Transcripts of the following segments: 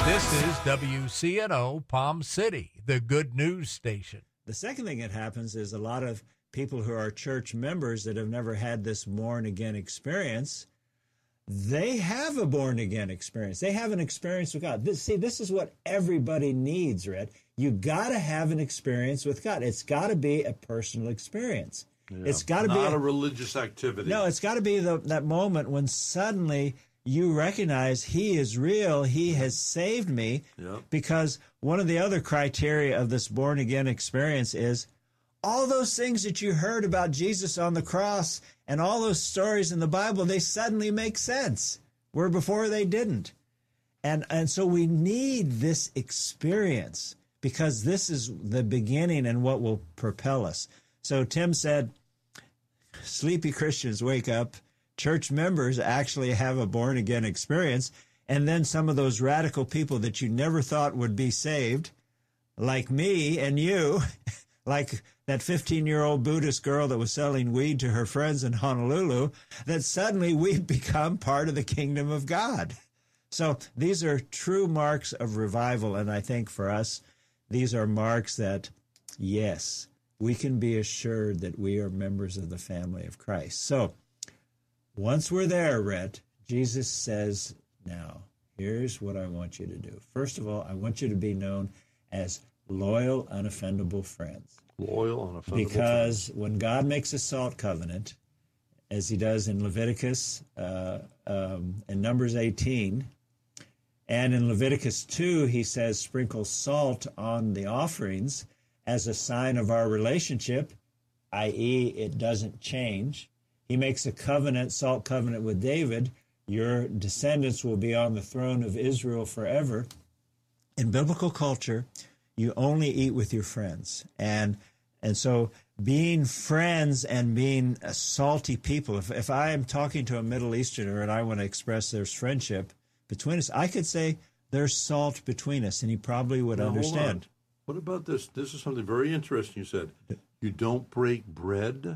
This is WCNO Palm City, the good news station. The second thing that happens is a lot of people who are church members that have never had this born-again experience, they have a born-again experience. They have an experience with God. This is what everybody needs, Red. You got to have an experience with God. It's got to be a personal experience. Yeah. It's got to be not a religious activity. No, it's got to be that moment when suddenly you recognize He is real. He has saved me. Yep. Because one of the other criteria of this born-again experience is all those things that you heard about Jesus on the cross and all those stories in the Bible, they suddenly make sense, where before they didn't. And so we need this experience because this is the beginning and what will propel us. So Tim said, sleepy Christians wake up. Church members actually have a born-again experience. And then some of those radical people that you never thought would be saved, like me and you, like that 15-year-old Buddhist girl that was selling weed to her friends in Honolulu, that suddenly we've become part of the kingdom of God. So these are true marks of revival. And I think for us, these are marks that, yes, we can be assured that we are members of the family of Christ. So once we're there, Rhett, Jesus says, now, here's what I want you to do. First of all, I want you to be known as loyal, unoffendable friends. Loyal, unoffendable Because when God makes a salt covenant, as he does in Leviticus and Numbers 18, and in Leviticus 2, he says, sprinkle salt on the offerings as a sign of our relationship, i.e., it doesn't change. He makes a covenant, salt covenant with David. Your descendants will be on the throne of Israel forever. In biblical culture, you only eat with your friends. And so being friends and being a salty people, if I am talking to a Middle Easterner and I want to express there's friendship between us, I could say there's salt between us, and he probably would understand. What about this? This is something very interesting you said. You don't break bread?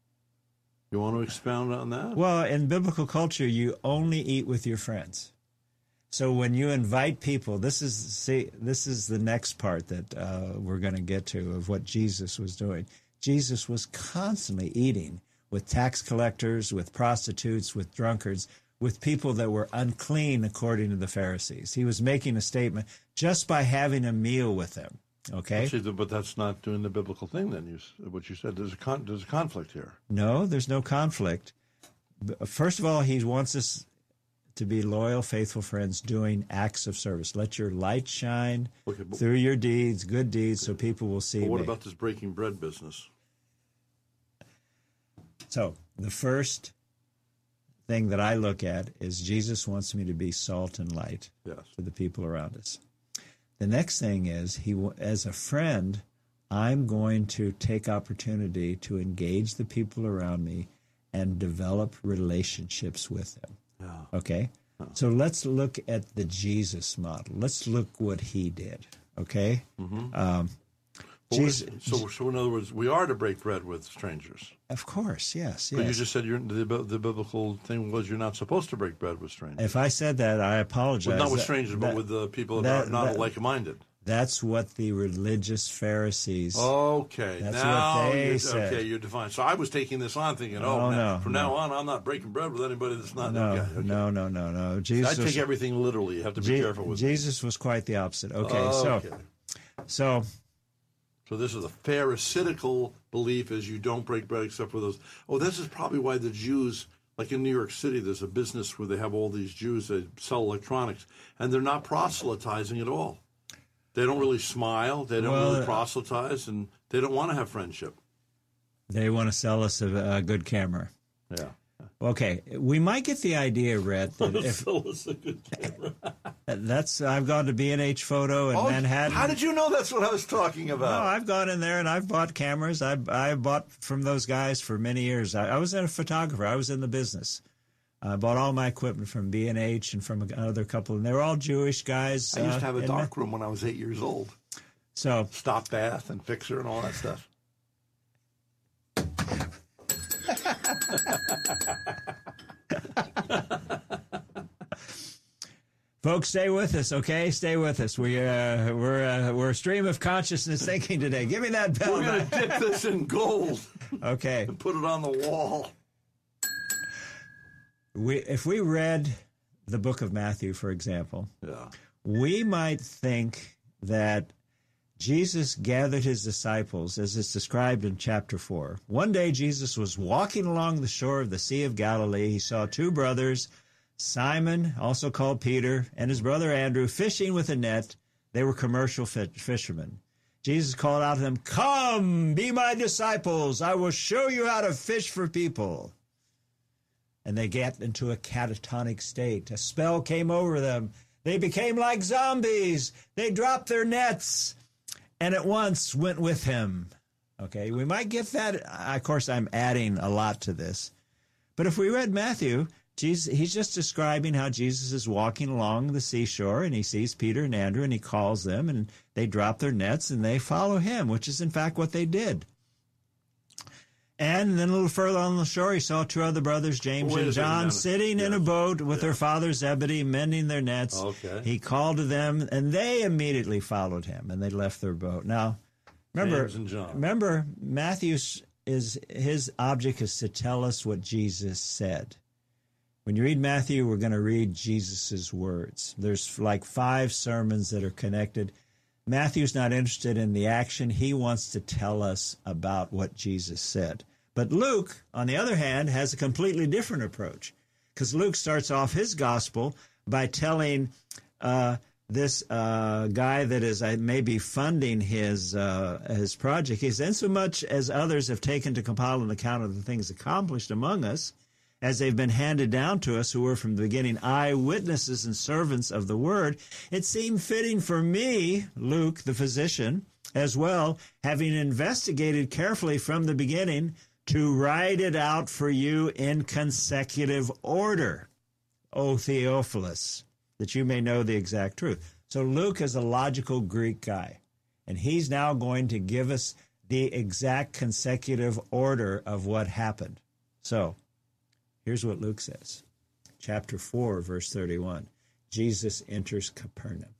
You want to expound on that? Well, in biblical culture, you only eat with your friends. So when you invite people, this is the next part that we're going to get to of what Jesus was doing. Jesus was constantly eating with tax collectors, with prostitutes, with drunkards, with people that were unclean according to the Pharisees. He was making a statement just by having a meal with them. Okay, but that's not doing the biblical thing. Then what you said, there's a conflict here. No, there's no conflict. First of all, he wants us to be loyal, faithful friends, doing acts of service. Let your light shine through your deeds, good deeds, so people will see. But what me. about this breaking bread business? So the first thing that I look at is Jesus wants me to be salt and light to the people around us. The next thing is, as a friend, I'm going to take opportunity to engage the people around me and develop relationships with them. Yeah. Okay? So let's look at the Jesus model. Let's look what he did. Okay? Mm-hmm. So in other words, we are to break bread with strangers. Of course, yes. But you just said the biblical thing was you're not supposed to break bread with strangers. If I said that, I apologize. Well, not with strangers, but with the people that are not like-minded. That's what the religious Pharisees. Okay, that's now what they said. Okay, you're defined. So I was taking this on, thinking, from now on, I'm not breaking bread with anybody that's not. No. Jesus. I take everything literally. You have to be careful with Jesus was quite the opposite. So this is a Pharisaical belief: is you don't break bread except for those. Oh, this is probably why the Jews. Like in New York City, there's a business where they have all these Jews that sell electronics, and they're not proselytizing at all. They don't really smile. They don't really proselytize, and they don't want to have friendship. They want to sell us a good camera. Yeah. Okay, we might get the idea, Rhett, that if sell us a good camera. I've gone to B&H Photo in Manhattan. How did you know that's what I was talking about? No, I've gone in there and I've bought cameras. I bought from those guys for many years. I was a photographer. I was in the business. I bought all my equipment from B&H and from another couple, and they were all Jewish guys. I used to have a dark room when I was 8 years old. So Stop Bath and Fixer and all that stuff. Folks, stay with us, okay? Stay with us. We're a stream of consciousness thinking today. Give me that bell. We're going to dip this in gold. Okay. And put it on the wall. If we read the book of Matthew, for example, we might think that Jesus gathered his disciples, as it's described in chapter 4. One day Jesus was walking along the shore of the Sea of Galilee. He saw two brothers, Simon, also called Peter, and his brother Andrew, fishing with a net. They were commercial fishermen. Jesus called out to them, "Come, be my disciples. I will show you how to fish for people." And they get into a catatonic state. A spell came over them. They became like zombies. They dropped their nets and at once went with him. Okay, we might get that. Of course, I'm adding a lot to this. But if we read Matthew, he's just describing how Jesus is walking along the seashore, and he sees Peter and Andrew, and he calls them, and they drop their nets, and they follow him, which is, in fact, what they did. And then a little further on the shore, he saw two other brothers, James and John, sitting in a boat with their father Zebedee, mending their nets. Okay. He called to them, and they immediately followed him, and they left their boat. Now, remember, Matthew's his object is to tell us what Jesus said. When you read Matthew, we're going to read Jesus' words. There's like 5 sermons that are connected. Matthew's not interested in the action. He wants to tell us about what Jesus said. But Luke, on the other hand, has a completely different approach, because Luke starts off his gospel by telling this guy that is maybe funding his project. He says, "Insomuch as others have taken to compile an account of the things accomplished among us, as they've been handed down to us who were from the beginning eyewitnesses and servants of the word, it seemed fitting for me, Luke, the physician, as well, having investigated carefully from the beginning, to write it out for you in consecutive order, O Theophilus, that you may know the exact truth." So Luke is a logical Greek guy, and he's now going to give us the exact consecutive order of what happened. So, here's what Luke says. Chapter 4, verse 31. Jesus enters Capernaum.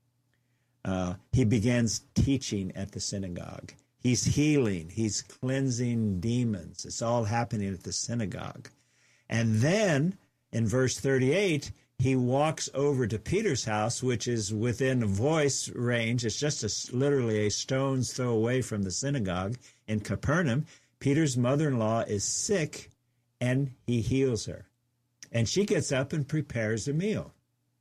He begins teaching at the synagogue. He's healing. He's cleansing demons. It's all happening at the synagogue. And then, in verse 38, he walks over to Peter's house, which is within voice range. It's just literally a stone's throw away from the synagogue in Capernaum. Peter's mother-in-law is sick, and he heals her. And she gets up and prepares a meal.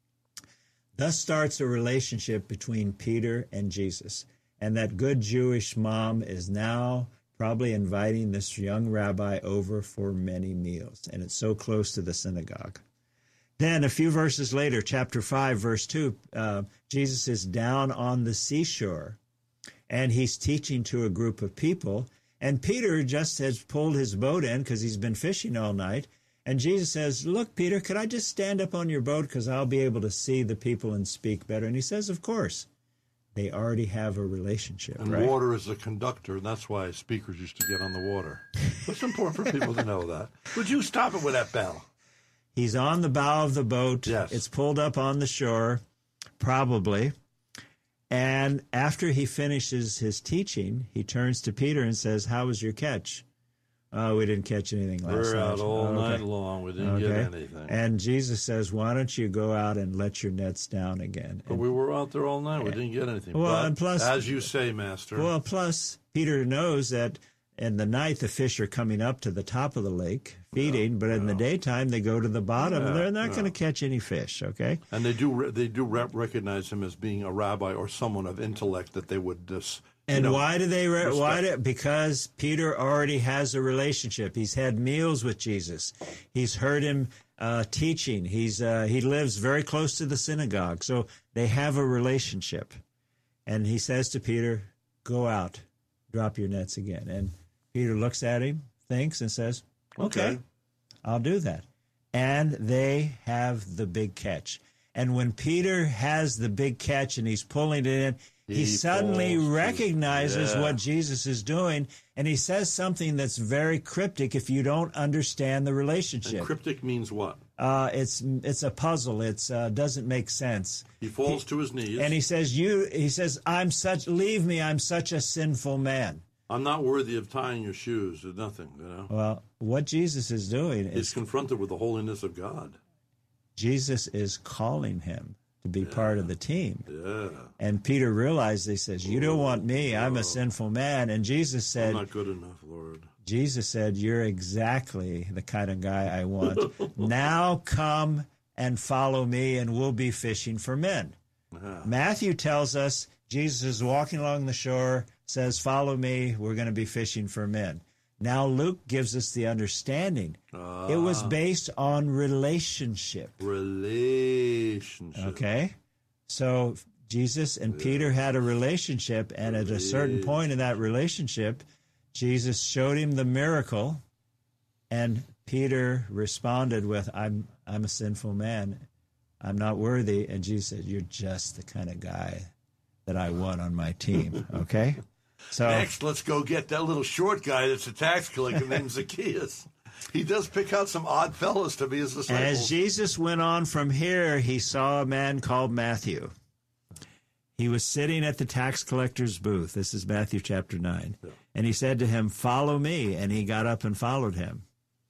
Thus starts a relationship between Peter and Jesus. And that good Jewish mom is now probably inviting this young rabbi over for many meals. And it's so close to the synagogue. Then a few verses later, chapter 5, verse 2, Jesus is down on the seashore, and he's teaching to a group of people. And Peter just has pulled his boat in because he's been fishing all night. And Jesus says, "Look, Peter, could I just stand up on your boat because I'll be able to see the people and speak better?" And he says, "Of course." They already have a relationship, and right? Water is a conductor, and that's why speakers used to get on the water. It's important for people to know that. Would you stop it with that bell? He's on the bow of the boat. Yes. It's pulled up on the shore, probably. And after he finishes his teaching, he turns to Peter and says, "How was your catch?" "Oh, we didn't catch anything last night." We're out all night long. We didn't get anything. And Jesus says, "Why don't you go out and let your nets down again?" But we were out there all night. We didn't get anything. Well, but and plus, as you say, Master. Well, plus, Peter knows that in the night the fish are coming up to the top of the lake feeding, but in the daytime they go to the bottom, and they're not going to catch any fish, okay? And they do recognize him as being a rabbi or someone of intellect that they would just... And why do they? Because Peter already has a relationship. He's had meals with Jesus. He's heard him teaching. He lives very close to the synagogue, so they have a relationship. And he says to Peter, "Go out, drop your nets again." And Peter looks at him, thinks, and says, "Okay, I'll do that." And they have the big catch. And when Peter has the big catch and he's pulling it in, he suddenly falls to- recognizes yeah. what Jesus is doing, and he says something that's very cryptic if you don't understand the relationship. And cryptic means what? It's a puzzle. It's doesn't make sense. He falls to his knees. And he says, leave me, I'm such a sinful man. I'm not worthy of tying your shoes or nothing, you know. Well, what Jesus is doing He's is confronted with the holiness of God. Jesus is calling him to be part of the team. Yeah. And Peter realized, he says, you don't want me, I'm a sinful man. And Jesus said, I'm not good enough, Lord. Jesus said, you're exactly the kind of guy I want. Now come and follow me, and we'll be fishing for men. Matthew tells us Jesus is walking along the shore, says, follow me, we're going to be fishing for men. Now Luke gives us the understanding. It was based on relationship. Relationship. Okay? So Jesus and Peter had a relationship, and at a certain point in that relationship, Jesus showed him the miracle, and Peter responded with, I'm a sinful man. I'm not worthy. And Jesus said, you're just the kind of guy that I want on my team. Okay? So Next, let's go get that little short guy that's a tax collector named Zacchaeus. He does pick out some odd fellows to be his disciples. as Jesus went on from here, he saw a man called Matthew. He was sitting at the tax collector's booth. This is Matthew chapter 9. Yeah. And he said to him, follow me. And he got up and followed him.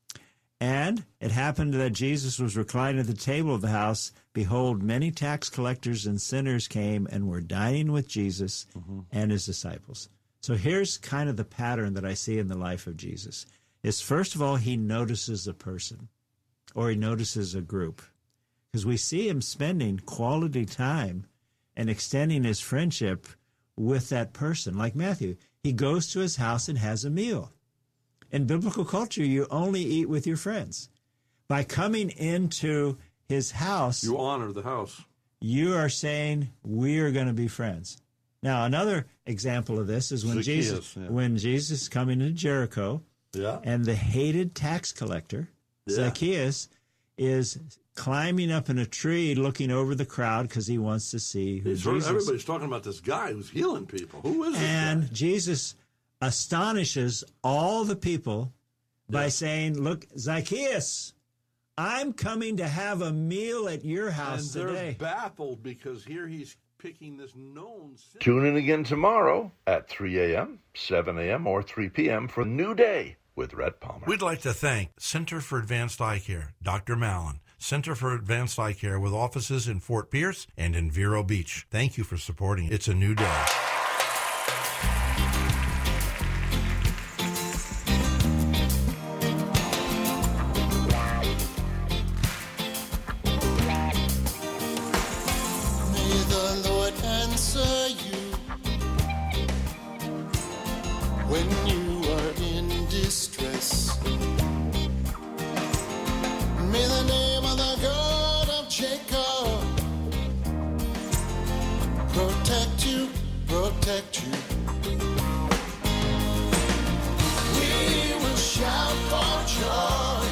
And it happened that Jesus was reclining at the table of the house. Behold, many tax collectors and sinners came and were dining with Jesus and his disciples. So here's kind of the pattern that I see in the life of Jesus. Is first of all, he notices a person, or he notices a group. Because we see him spending quality time and extending his friendship with that person. Like Matthew, he goes to his house and has a meal. In biblical culture, you only eat with your friends. By coming into his house, you honor the house. You are saying, we are going to be friends. Now, another example of this is when Zacchaeus, when Jesus is coming into Jericho, and the hated tax collector, Zacchaeus, is climbing up in a tree looking over the crowd because he wants to see who Jesus. Everybody's talking about this guy who's healing people. Who is this And guy? Jesus astonishes all the people by saying, look, Zacchaeus, I'm coming to have a meal at your house and today. They're baffled because here he's picking this known sin. Tune in again tomorrow at 3 a.m., 7 a.m., or 3 p.m. for New Day with Rhett Palmer. We'd like to thank Center for Advanced Eye Care, Dr. Mallon, Center for Advanced Eye Care with offices in Fort Pierce and in Vero Beach. Thank you for supporting It's a New Day. When you are in distress, may the name of the God of Jacob protect you, protect you. We will shout for joy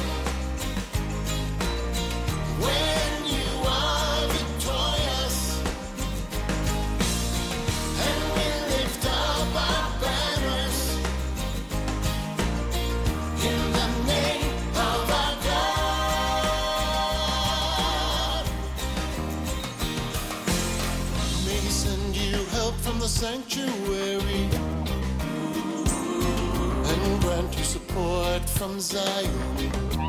when you are victorious, and we lift up our banners in the name of our God. May He send you help from the sanctuary and grant you support from Zion.